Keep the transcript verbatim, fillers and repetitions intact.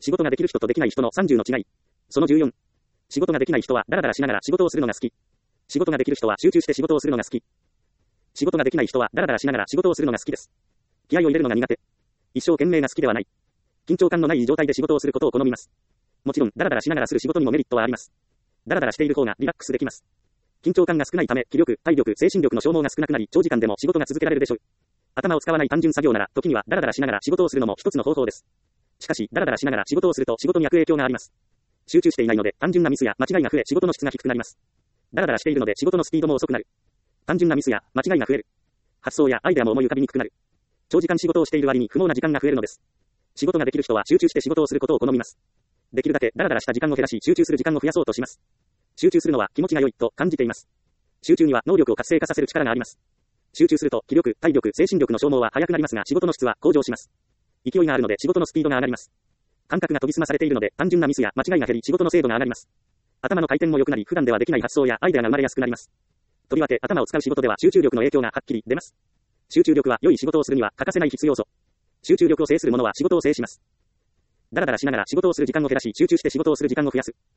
仕事ができる人とできない人のさんじゅうの違い。そのじゅうよん。仕事ができない人はダラダラしながら仕事をするのが好き。仕事ができる人は集中して仕事をするのが好き。仕事ができない人はダラダラしながら仕事をするのが好きです。気合を入れるのが苦手。一生懸命が好きではない。緊張感のない状態で仕事をすることを好みます。もちろんダラダラしながらする仕事にもメリットはあります。ダラダラしている方がリラックスできます。緊張感が少ないため気力、体力、精神力の消耗が少なくなり長時間でも仕事が続けられるでしょう。頭を使わない単純作業なら時にはダラダラしながら仕事をするのも一つの方法です。しかしダラダラしながら仕事をすると仕事に悪影響があります。集中していないので単純なミスや間違いが増え仕事の質が低くなります。ダラダラしているので仕事のスピードも遅くなる。単純なミスや間違いが増える。発想やアイデアも思い浮かびにくくなる。長時間仕事をしている割に不毛な時間が増えるのです。仕事ができる人は集中して仕事をすることを好みます。できるだけダラダラした時間を減らし集中する時間を増やそうとします。集中するのは気持ちが良いと感じています。集中には能力を活性化させる力があります。集中すると気力、体力、精神力の消耗は早くなりますが仕事の質は向上します。勢いがあるので仕事のスピードが上がります。感覚が研ぎ澄まされているので単純なミスや間違いが減り仕事の精度が上がります。頭の回転も良くなり普段ではできない発想やアイデアが生まれやすくなります。とりわけ頭を使う仕事では集中力の影響がはっきり出ます。集中力は良い仕事をするには欠かせない必要素。集中力を制する者は仕事を制します。だらだらしながら仕事をする時間を減らし集中して仕事をする時間を増やす。